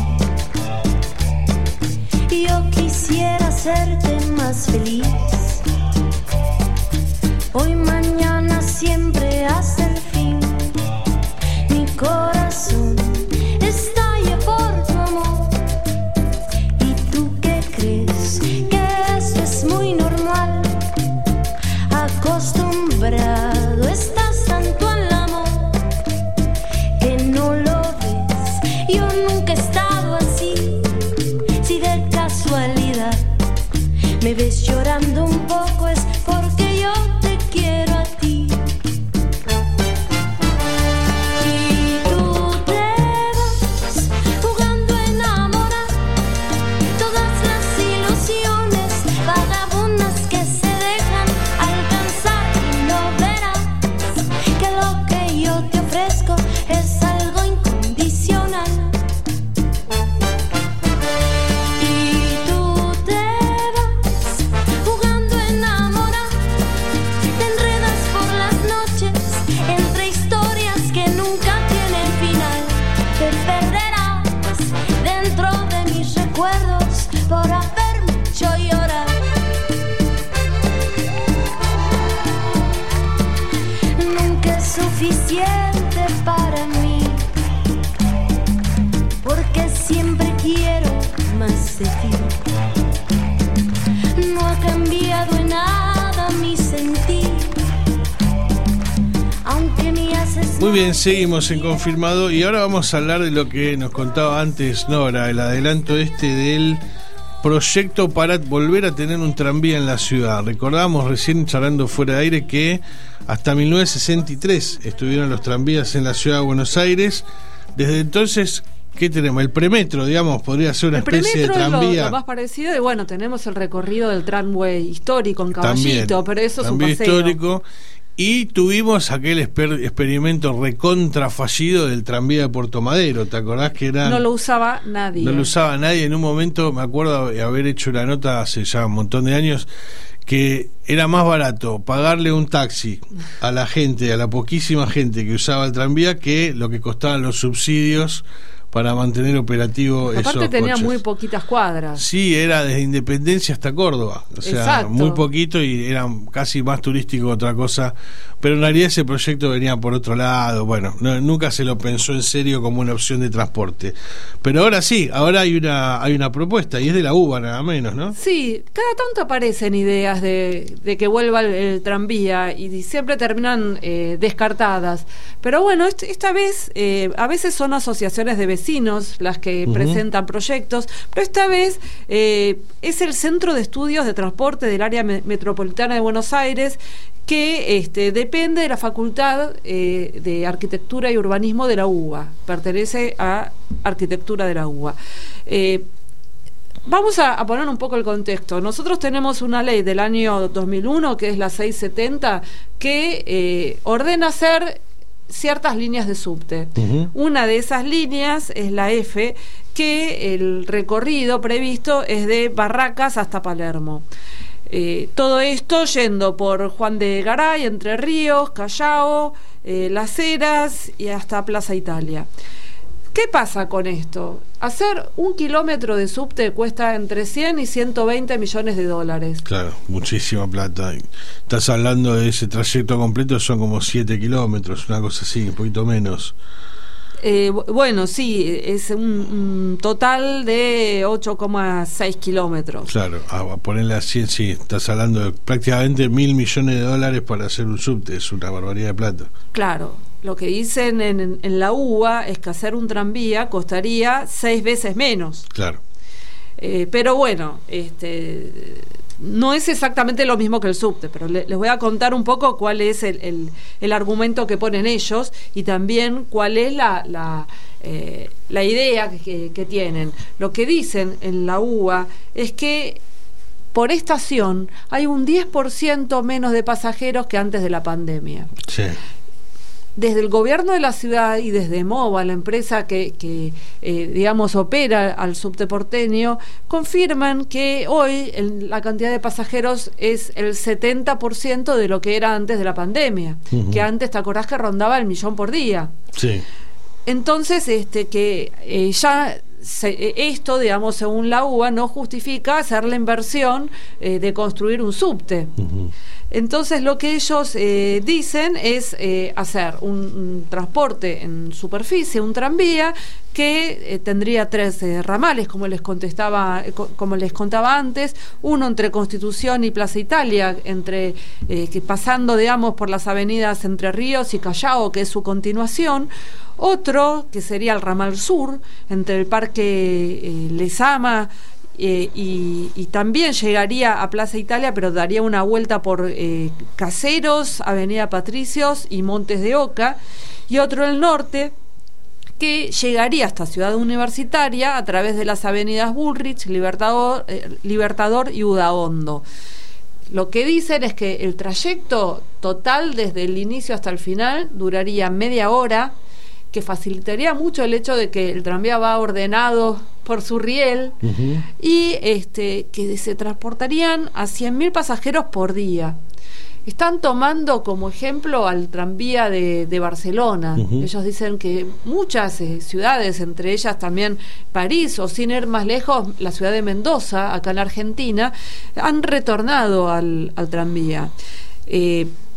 S9: Yo quisiera hacerte más feliz. Hoy, mañana, siempre hasta el fin. Mi corazón estalla por tu amor. ¿Y tú qué crees? Que esto es muy normal. Acostumbrado estás tanto al amor que no lo ves. Yo nunca he estado así. Si de casualidad me ves llorando un poco, es porque yo te quiero a ti. Y tú te vas jugando a enamorar todas las ilusiones vagabundas que se dejan alcanzar, y no verás que lo que yo te ofrezco es algo incondicional. Y tú te vas jugando a enamorar, te enredas por las noches entre historias que nunca tienen final. Te perderás dentro de mis recuerdos por haberme hecho llorar. Nunca es suficiente para mí, de ti. No ha cambiado en nada mi sentir, aunque me haces...
S6: Muy bien, seguimos en Confirmado y ahora vamos a hablar de lo que nos contaba antes Nora, el adelanto del proyecto para volver a tener un tranvía en la ciudad. Recordamos recién charlando fuera de aire que hasta 1963 estuvieron los tranvías en la ciudad de Buenos Aires. Desde entonces, ¿qué tenemos? El premetro, digamos, podría ser una especie de tranvía.
S7: Lo más parecido, y bueno, tenemos el recorrido del tramway histórico en Caballito, también, pero eso es un paseo
S6: histórico. Y tuvimos aquel experimento recontra fallido del tranvía de Puerto Madero, ¿te acordás que era?
S7: No lo usaba nadie.
S6: No lo usaba nadie. En un momento me acuerdo de haber hecho una nota hace ya un montón de años que era más barato pagarle un taxi a la gente, a la poquísima gente que usaba el tranvía, que lo que costaban los subsidios para mantener operativo esos
S7: Aparte tenía
S6: coches.
S7: Muy poquitas cuadras.
S6: Sí, era desde Independencia hasta Córdoba, o sea,
S7: exacto,
S6: muy poquito y era casi más turístico que otra cosa, pero en realidad ese proyecto venía por otro lado, bueno, nunca se lo pensó en serio como una opción de transporte, pero ahora sí, ahora hay una propuesta y es de la UBA nada menos, ¿no? Sí,
S7: cada tanto aparecen ideas de que vuelva el tranvía y siempre terminan descartadas, pero bueno, esta vez a veces son asociaciones de vecinos las que presentan proyectos, pero esta vez es el Centro de Estudios de Transporte del Área Metropolitana de Buenos Aires, que depende de la Facultad de Arquitectura y Urbanismo de la UBA, pertenece a Arquitectura de la UBA. Vamos a poner un poco el contexto. Nosotros tenemos una ley del año 2001, que es la 670, que ordena hacer ciertas líneas de subte. Una de esas líneas es la F, que el recorrido previsto es de Barracas hasta Palermo. Todo esto yendo por Juan de Garay, Entre Ríos, Callao, Las Heras y hasta Plaza Italia. ¿Qué pasa con esto? Hacer 1 kilómetro de subte cuesta entre 100 y 120 millones de dólares.
S6: Claro, muchísima plata. Estás hablando de ese trayecto completo, son como 7 kilómetros, una cosa así, un poquito menos.
S7: Bueno, sí, es un total de 8,6 kilómetros.
S6: Claro, a ponerle así, sí, estás hablando de prácticamente 1.000 millones de dólares para hacer un subte, es una barbaridad de plata.
S7: Claro, lo que dicen en la UBA es que hacer un tranvía costaría 6 veces menos.
S6: Claro.
S7: Pero bueno, no es exactamente lo mismo que el subte, pero les voy a contar un poco cuál es el argumento que ponen ellos y también cuál es la idea que tienen. Lo que dicen en la UBA es que por estación hay un 10% menos de pasajeros que antes de la pandemia.
S6: Sí.
S7: Desde el gobierno de la ciudad y desde MOVA, la empresa que digamos opera al subte porteño, confirman que hoy la cantidad de pasajeros es el 70% de lo que era antes de la pandemia, que antes, ¿te acordás que rondaba el 1.000.000 por día?
S6: Sí.
S7: Entonces, esto, digamos, según la UBA, no justifica hacer la inversión de construir un subte. Entonces lo que ellos dicen es hacer un transporte en superficie, un tranvía que tendría 3 ramales, como les contaba antes, uno entre Constitución y Plaza Italia, que pasando, digamos, por las avenidas Entre Ríos y Callao, que es su continuación, otro que sería el ramal sur, entre el Parque Lezama y también llegaría a Plaza Italia, pero daría una vuelta por Caseros, Avenida Patricios y Montes de Oca, y otro el norte que llegaría hasta Ciudad Universitaria a través de las avenidas Bullrich, Libertador y Udaondo. Lo que dicen es que el trayecto total desde el inicio hasta el final duraría media hora, que facilitaría mucho el hecho de que el tranvía va ordenado por su riel y que se transportarían a 100.000 pasajeros por día. Están tomando como ejemplo al tranvía de Barcelona. Ellos dicen que muchas ciudades, entre ellas también París, o sin ir más lejos, la ciudad de Mendoza, acá en Argentina, han retornado al tranvía.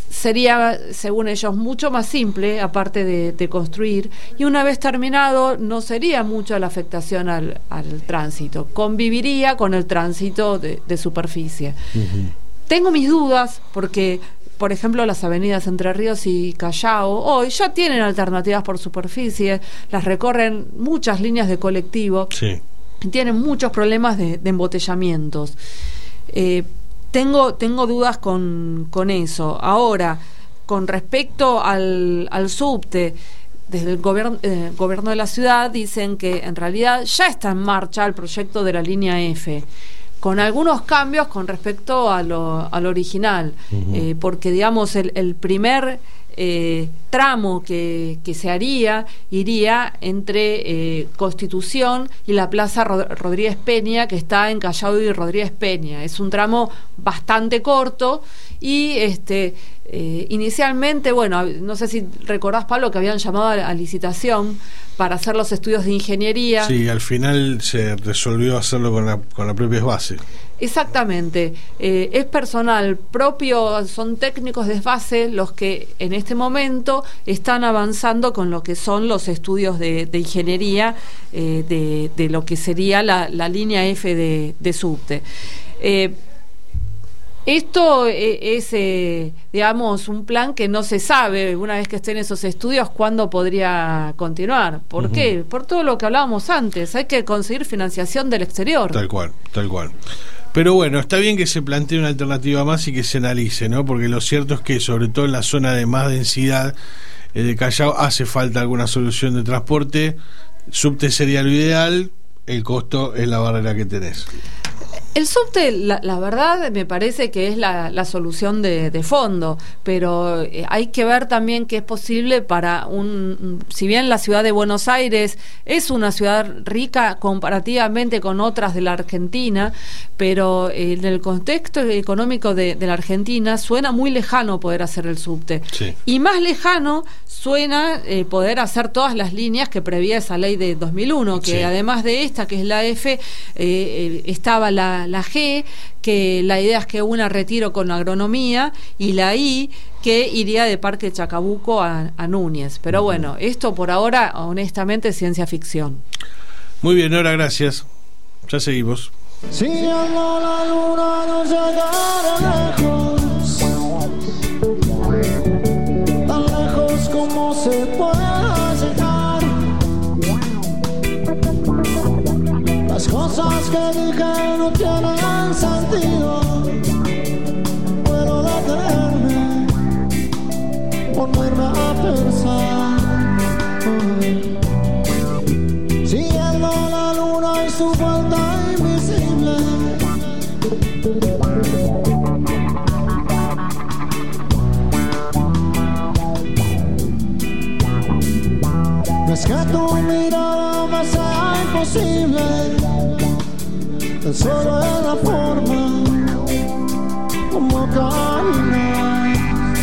S7: sería, según ellos, mucho más simple, aparte de construir, y una vez terminado no sería mucha la afectación al tránsito, conviviría con el tránsito de superficie. Tengo mis dudas porque, por ejemplo, las avenidas Entre Ríos y Callao hoy ya tienen alternativas por superficie, las recorren muchas líneas de colectivo, sí, y tienen muchos problemas de embotellamientos. Tengo dudas con eso. Ahora, con respecto al subte, desde el gobierno de la ciudad dicen que en realidad ya está en marcha el proyecto de la línea F, con algunos cambios con respecto al original, porque digamos el primer tramo que se haría iría entre Constitución y la Plaza Rodríguez Peña, que está en Callao y Rodríguez Peña. Es un tramo bastante corto y inicialmente, bueno, no sé si recordás, Pablo, que habían llamado a licitación para hacer los estudios de ingeniería.
S6: Sí, al final se resolvió hacerlo con la propia base. Exactamente. Es personal propio, son técnicos de base los que en este momento están avanzando con lo que son los estudios de ingeniería de lo que sería la línea F de subte. Esto es, digamos, un plan que no se sabe, una vez que estén esos estudios, cuándo podría continuar. ¿Por qué? Por todo lo que hablábamos antes, hay que conseguir financiación del exterior. Tal cual. Pero bueno, está bien que se plantee una alternativa más y que se analice, ¿no? Porque lo cierto es que, sobre todo en la zona de más densidad de Callao, hace falta alguna solución de transporte. Subte sería lo ideal, el costo es la barrera que tenés. El subte, la verdad, me parece que es la solución de fondo, pero hay que ver también que es posible para si bien la ciudad de Buenos Aires es una ciudad rica comparativamente con otras de la Argentina, pero en el contexto económico de la Argentina suena muy lejano poder hacer el subte. Sí. Y más lejano suena poder hacer todas las líneas que prevía esa ley de 2001, que sí, además de esta, que es la F, estaba la G, que la idea es que una Retiro con agronomía, y la I, que iría de Parque Chacabuco a Núñez. Pero bueno, esto por ahora, honestamente, es ciencia ficción. Muy bien, Nora, gracias. Ya seguimos.
S10: Siguiendo la luna nos llegará lejos, tan lejos como se pueda llegar. Las cosas que dije no tienen sentido. Puedo detenerme, ponerme a pensar. Siguiendo la luna y su vuelta invisible. No es que tu mirada me sea imposible, solo es la forma como caminar.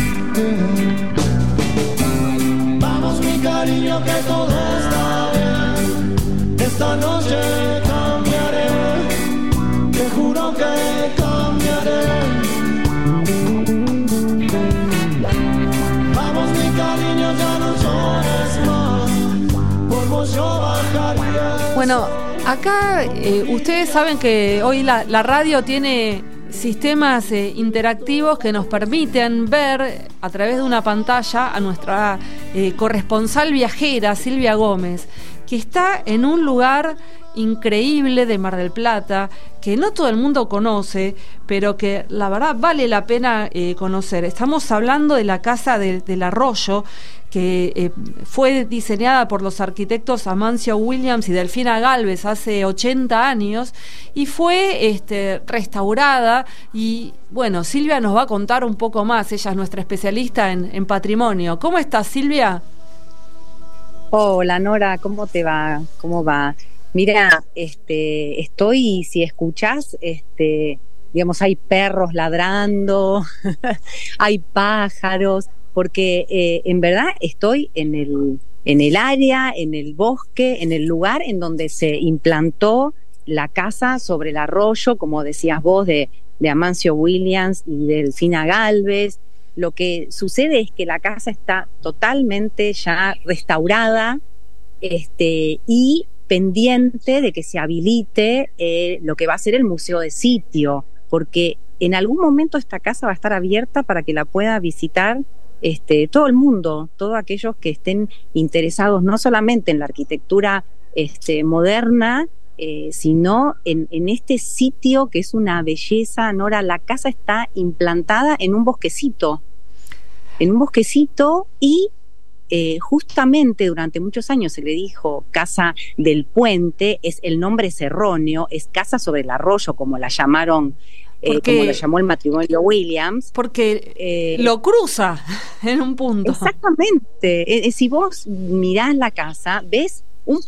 S10: Vamos, mi cariño, que todo está bien. Esta noche cambiaré, te juro que cambiaré. Vamos, mi cariño, ya no llores más, por vos yo bajaría.
S7: Bueno, acá ustedes saben que hoy la radio tiene sistemas interactivos que nos permiten ver a través de una pantalla a nuestra corresponsal viajera, Silvia Gómez, que está en un lugar increíble de Mar del Plata, que no todo el mundo conoce, pero que la verdad vale la pena conocer. Estamos hablando de la Casa del Arroyo, que fue diseñada por los arquitectos Amancio Williams y Delfina Gálvez hace 80 años y fue restaurada. Y bueno, Silvia nos va a contar un poco más, ella es nuestra especialista en patrimonio. ¿Cómo estás, Silvia?
S11: Hola, Nora, ¿cómo te va? ¿Cómo va? Mira, estoy, si escuchás, digamos, hay perros ladrando, hay pájaros, porque en verdad estoy en el área, en el bosque, en el lugar en donde se implantó la casa sobre el arroyo, como decías vos, de Amancio Williams y Delfina Gálvez. lo que sucede es que la casa está totalmente ya restaurada, y pendiente de que se habilite lo que va a ser el museo de sitio, porque en algún momento esta casa va a estar abierta para que la pueda visitar todo el mundo, todos aquellos que estén interesados no solamente en la arquitectura moderna, sino en este sitio que es una belleza. Nora, la casa está implantada en un bosquecito y justamente durante muchos años se le dijo Casa del Puente, es el nombre es erróneo, es Casa sobre el Arroyo, como la llamaron, como lo llamó el matrimonio Williams.
S7: Porque lo cruza en un punto.
S11: Exactamente. Si vos mirás la casa, ves un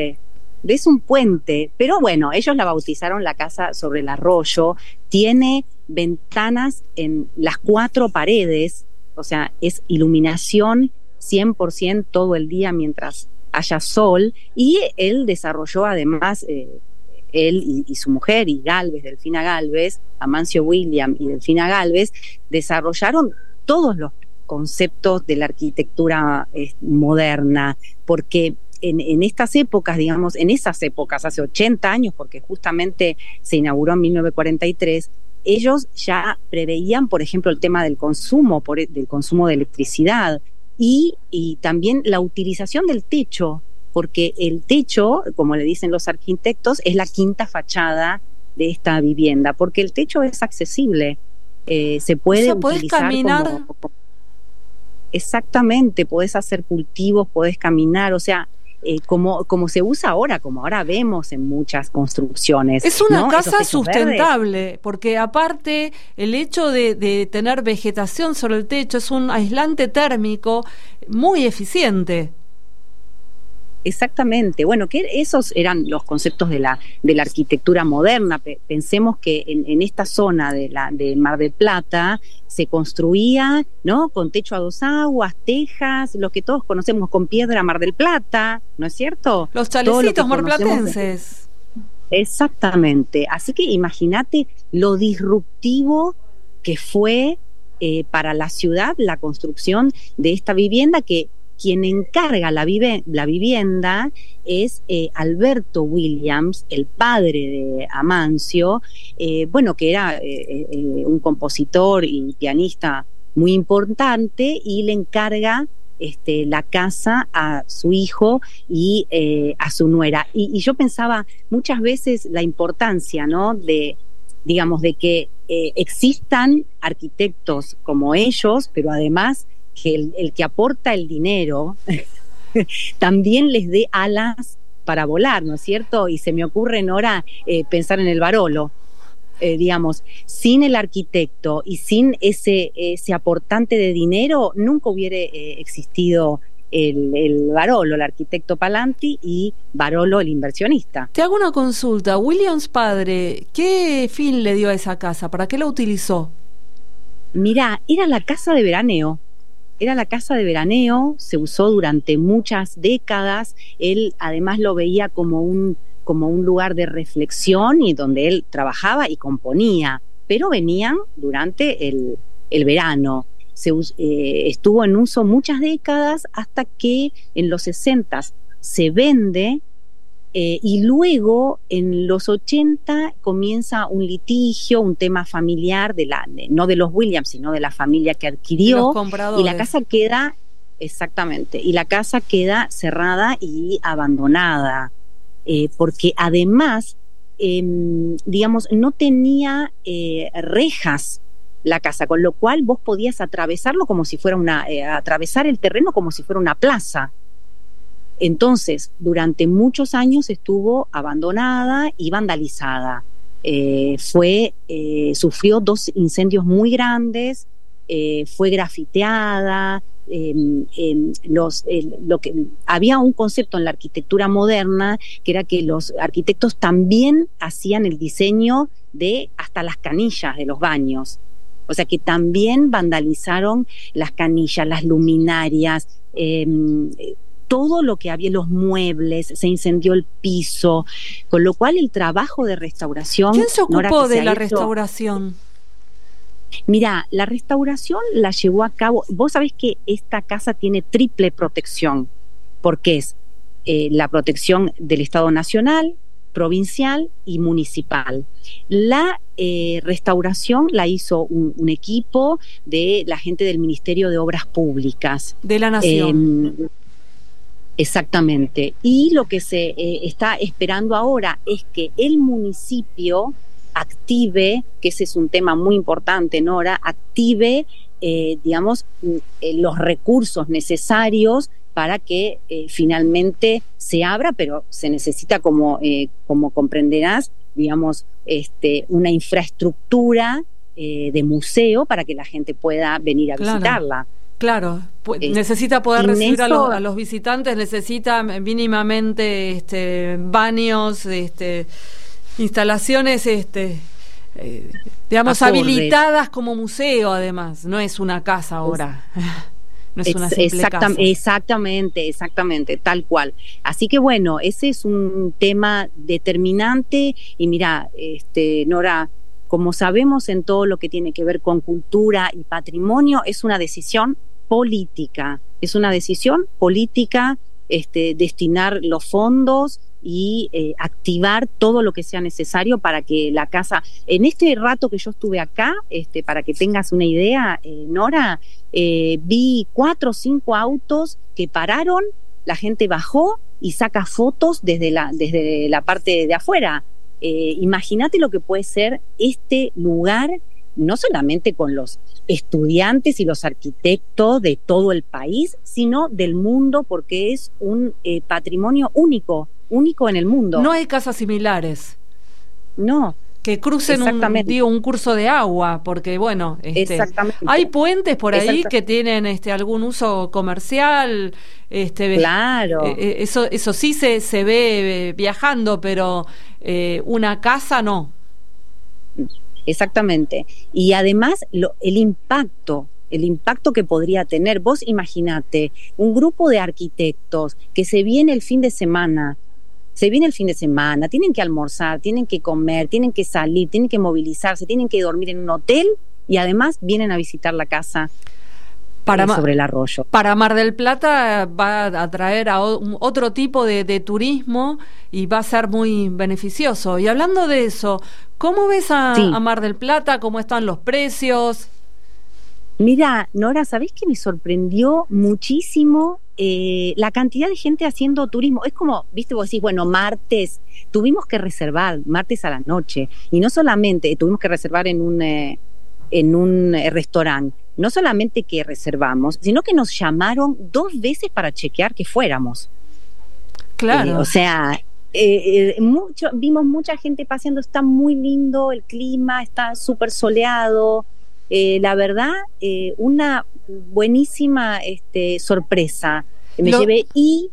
S11: puente, pero bueno, ellos la bautizaron la Casa sobre el Arroyo, tiene ventanas en las 4 paredes, o sea, es iluminación 100% todo el día mientras haya sol, y él desarrolló además, él y su mujer, y Gálvez, Delfina Gálvez, Amancio William y Delfina Gálvez, desarrollaron todos los conceptos de la arquitectura moderna, porque en estas épocas, digamos, en esas épocas, hace 80 años, porque justamente se inauguró en 1943, ellos ya preveían, por ejemplo, el tema del consumo, del consumo de electricidad, y también la utilización del techo, porque el techo, como le dicen los arquitectos, es la quinta fachada de esta vivienda, porque el techo es accesible, se puede utilizar caminar. Exactamente, podés hacer cultivos, podés caminar, o sea, como se usa ahora, como ahora vemos en muchas construcciones.
S7: Es una casa sustentable, verdes, porque aparte el hecho de tener vegetación sobre el techo es un aislante térmico muy eficiente.
S11: Exactamente. Bueno, que esos eran los conceptos de la arquitectura moderna. Pensemos que en esta zona de Mar del Plata se construía, ¿no?, con techo a 2 aguas, tejas, lo que todos conocemos, con piedra Mar del Plata, ¿no es cierto?
S7: Los chalecitos marplatenses.
S11: Exactamente. Así que imagínate lo disruptivo que fue para la ciudad la construcción de esta vivienda, que quien encarga la vivienda es Alberto Williams, el padre de Amancio, que era un compositor y pianista muy importante, y le encarga la casa a su hijo y a su nuera. Y yo pensaba muchas veces la importancia, ¿no?, de que existan arquitectos como ellos, pero además que el que aporta el dinero también les dé alas para volar, ¿no es cierto? Y se me ocurre, Nora, pensar en el Barolo. Sin el arquitecto y sin ese aportante de dinero, nunca hubiera existido el Barolo, el arquitecto Palanti, y Barolo, el inversionista.
S7: Te hago una consulta. Williams padre, ¿qué fin le dio a esa casa? ¿Para qué la utilizó?
S11: Mirá, era la casa de veraneo. Se usó durante muchas décadas. Él además lo veía como un lugar de reflexión, y donde él trabajaba y componía, pero venían durante el verano. Estuvo en uso muchas décadas, hasta que en los 60 se vende, y luego en los 80 comienza un litigio, un tema familiar no de los Williams, sino de la familia que adquirió, y la casa queda, exactamente, y la casa queda cerrada y abandonada, porque además, no tenía rejas la casa, con lo cual vos podías atravesarlo como si fuera atravesar el terreno como si fuera una plaza. Entonces, durante muchos años estuvo abandonada y vandalizada. Sufrió 2 incendios muy grandes, fue grafiteada. Había un concepto en la arquitectura moderna, que era que los arquitectos también hacían el diseño de hasta las canillas de los baños. O sea que también vandalizaron las canillas, las luminarias, todo lo que había, los muebles, se incendió el piso, con lo cual el trabajo de restauración...
S7: ¿Quién se ocupó de la restauración?
S11: Mira, la restauración la llevó a cabo, vos sabés que esta casa tiene triple protección, porque es la protección del Estado Nacional, provincial y municipal. La restauración la hizo un equipo de la gente del Ministerio de Obras Públicas.
S7: De la Nación.
S11: Exactamente. Y lo que se está esperando ahora es que el municipio active, que ese es un tema muy importante, Nora, active, los recursos necesarios para que finalmente se abra, pero se necesita, como comprenderás, digamos, una infraestructura de museo para que la gente pueda venir a visitarla.
S7: Claro, necesita poder recibir a los visitantes, necesita mínimamente baños, instalaciones, habilitadas como museo. Además, no es una casa ahora. No es una simple casa. Exactamente, tal cual. Así que bueno, ese es un tema determinante. Y mira, Nora, como sabemos en todo lo que tiene que ver con cultura y patrimonio, es una decisión política. Destinar los fondos y activar todo lo que sea necesario para que la casa, en este rato que yo estuve acá, para que tengas una idea, Nora, vi 4 o 5 autos que pararon, la gente bajó y saca fotos desde la parte de afuera. Imagínate lo que puede ser este lugar, no solamente con los estudiantes y los arquitectos de todo el país, sino del mundo, porque es un patrimonio único en el mundo. No hay casas similares.
S11: No.
S7: Que crucen un curso de agua, porque bueno, hay puentes por ahí que tienen algún uso comercial,
S11: claro.
S7: Eso sí se ve viajando, pero una casa no.
S11: Exactamente. Y además el impacto que podría tener, vos imaginate, un grupo de arquitectos que se viene el fin de semana, tienen que almorzar, tienen que comer, tienen que salir, tienen que movilizarse, tienen que dormir en un hotel y además vienen a visitar la casa sobre el arroyo.
S7: Para Mar del Plata va a atraer a otro tipo de turismo y va a ser muy beneficioso. Y hablando de eso, ¿cómo ves a Mar del Plata? ¿Cómo están los precios?
S11: Mira, Nora, ¿sabés que me sorprendió muchísimo la cantidad de gente haciendo turismo? Es como, viste, vos decís, bueno, martes, tuvimos que reservar, martes a la noche, y no solamente tuvimos que reservar en un restaurante, no solamente que reservamos, sino que nos llamaron 2 veces para chequear que fuéramos.
S7: Claro.
S11: O sea, vimos mucha gente paseando, está muy lindo el clima, está súper soleado. La verdad, una buenísima sorpresa me llevé. Y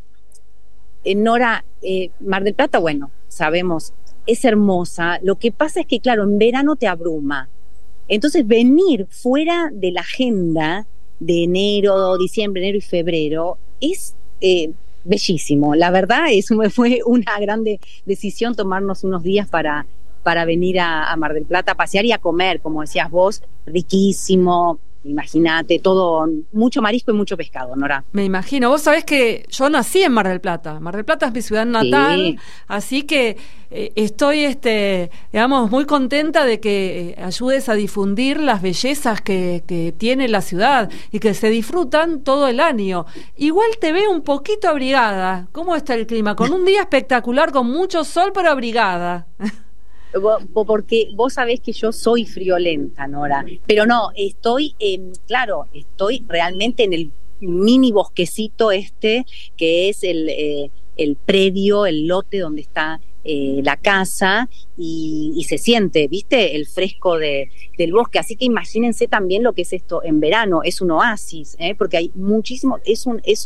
S11: Nora, Mar del Plata, bueno, sabemos, es hermosa. Lo que pasa es que, claro, en verano te abruma. Entonces, venir fuera de la agenda de diciembre, enero y febrero es bellísimo. La verdad, fue una gran decisión tomarnos unos días para venir a Mar del Plata a pasear y a comer, como decías vos, riquísimo. Imagínate, todo, mucho marisco y mucho pescado, Nora.
S7: Me imagino. Vos sabés que yo nací en Mar del Plata. Mar del Plata es mi ciudad natal, así que estoy, muy contenta de que ayudes a difundir las bellezas que tiene la ciudad y que se disfrutan todo el año. Igual te veo un poquito abrigada. ¿Cómo está el clima? Con un día espectacular, con mucho sol, pero abrigada.
S11: Porque vos sabés que yo soy friolenta, Nora, pero no, estoy realmente en el mini bosquecito que es el predio, el lote donde está la casa, y se siente, ¿viste? El fresco del bosque. Así que imagínense también lo que es esto en verano. Es un oasis, porque hay muchísimo, es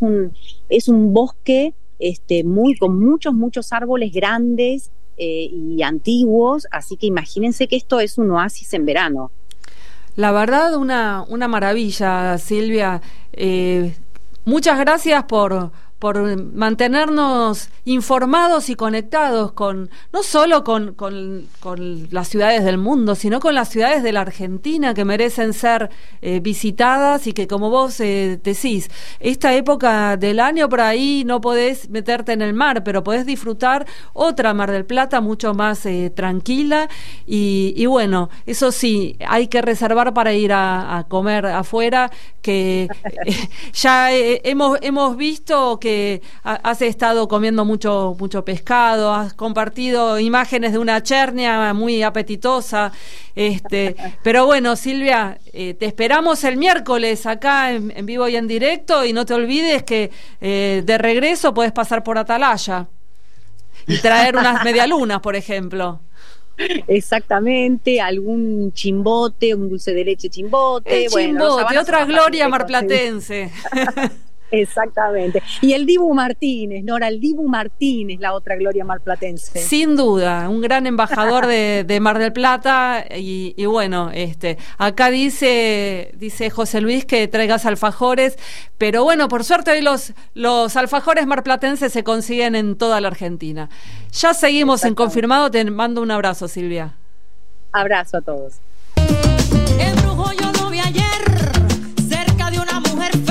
S11: un bosque con muchos árboles grandes y antiguos, así que imagínense que esto es un oasis en verano.
S7: La verdad, una maravilla, Silvia. Muchas gracias por mantenernos informados y conectados con no solo con las ciudades del mundo, sino con las ciudades de la Argentina que merecen ser visitadas, y que, como vos decís, esta época del año por ahí no podés meterte en el mar, pero podés disfrutar otra Mar del Plata mucho más tranquila, y bueno, eso sí, hay que reservar para ir a comer afuera, que ya hemos visto que has estado comiendo mucho pescado, has compartido imágenes de una chernia muy apetitosa, pero bueno, Silvia, te esperamos el miércoles acá en vivo y en directo, y no te olvides que de regreso podés pasar por Atalaya y traer unas medialunas, por ejemplo.
S11: Exactamente, algún chimbote, un dulce de leche chimbote.
S7: Chimbote, otra gloria marplatense.
S11: Exactamente. Y el Dibu Martínez, Nora, el Dibu Martínez, la otra gloria marplatense.
S7: Sin duda, un gran embajador de Mar del Plata, y bueno, acá dice José Luis que traigas alfajores, pero bueno, por suerte hoy los alfajores marplatenses se consiguen en toda la Argentina. Ya seguimos en Confirmado, te mando un abrazo, Silvia.
S11: Abrazo a todos.
S9: El brujo yo lo vi ayer, cerca de una mujer fea.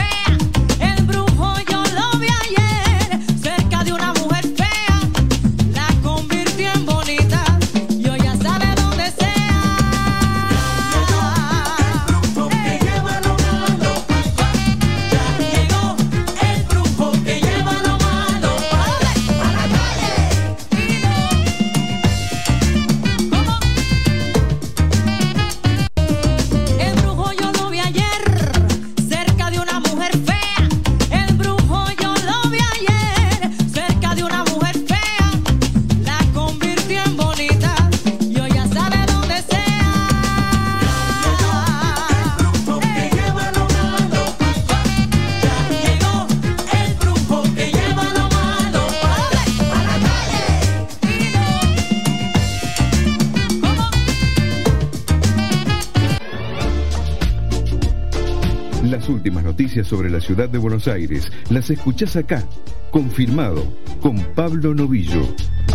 S1: Las últimas noticias sobre la ciudad de Buenos Aires las escuchás acá, Confirmado, con Pablo Novillo.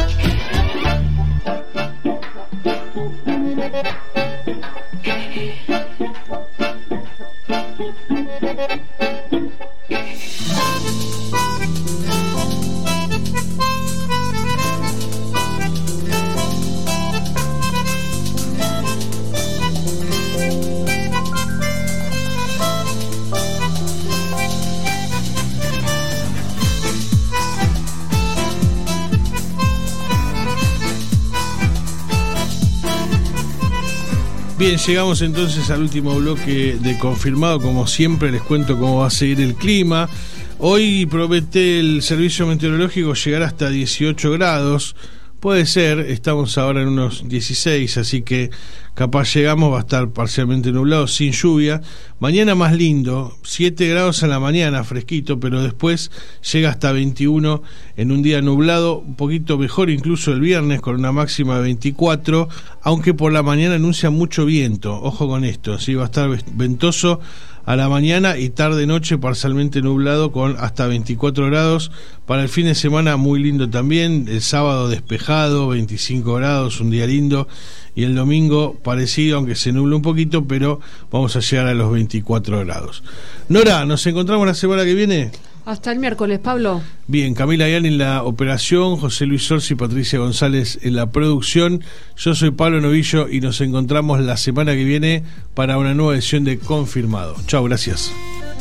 S6: Bien, llegamos entonces al último bloque de Confirmado. Como siempre les cuento cómo va a seguir el clima. Hoy promete el servicio meteorológico llegar hasta 18 grados. Puede ser, estamos ahora en unos 16, así que capaz llegamos, va a estar parcialmente nublado, sin lluvia. Mañana más lindo, 7 grados a la mañana, fresquito, pero después llega hasta 21 en un día nublado, un poquito mejor incluso el viernes, con una máxima de 24, aunque por la mañana anuncia mucho viento. Ojo con esto, sí, va a estar ventoso a la mañana y tarde-noche parcialmente nublado con hasta 24 grados. Para el fin de semana muy lindo también, el sábado despejado, 25 grados, un día lindo, y el domingo parecido, aunque se nuble un poquito, pero vamos a llegar a los 24 grados. Nora, ¿nos encontramos la semana que viene?
S7: Hasta el miércoles, Pablo.
S6: Bien, Camila Ayala en la operación, José Luis Sorsi y Patricia González en la producción. Yo soy Pablo Novillo y nos encontramos la semana que viene para una nueva edición de Confirmado. Chao, gracias.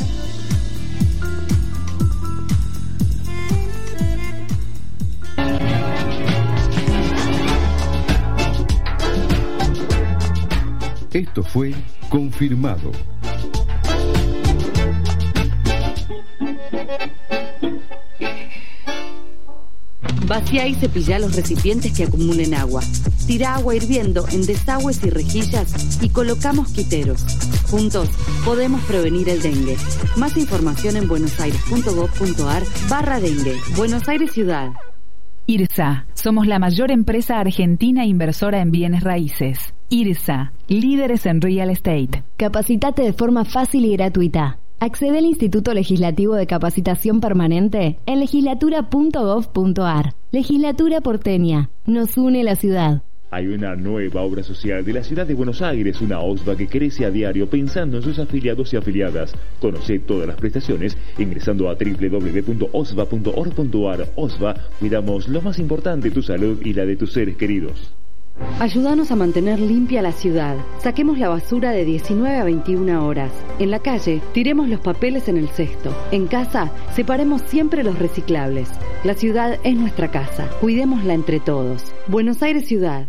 S1: Esto fue Confirmado.
S2: Vacía y cepilla los recipientes que acumulen agua. Tira agua hirviendo en desagües y rejillas y coloca mosquiteros. Juntos podemos prevenir el dengue. Más información en buenosaires.gov.ar/dengue. Buenos Aires Ciudad.
S4: IRSA. Somos la mayor empresa argentina inversora en bienes raíces. IRSA. Líderes en real estate.
S5: Capacitate de forma fácil y gratuita. Accede al Instituto Legislativo de Capacitación Permanente en legislatura.gov.ar. Legislatura porteña. Nos une la ciudad.
S3: Hay una nueva obra social de la ciudad de Buenos Aires, una OSVA que crece a diario pensando en sus afiliados y afiliadas. Conoce todas las prestaciones ingresando a www.osva.org.ar. OSVA, cuidamos lo más importante, tu salud y la de tus seres queridos.
S2: Ayúdanos a mantener limpia la ciudad. Saquemos la basura de 19 a 21 horas. En la calle, tiremos los papeles en el cesto. En casa, separemos siempre los reciclables. La ciudad es nuestra casa. Cuidémosla entre todos. Buenos Aires Ciudad.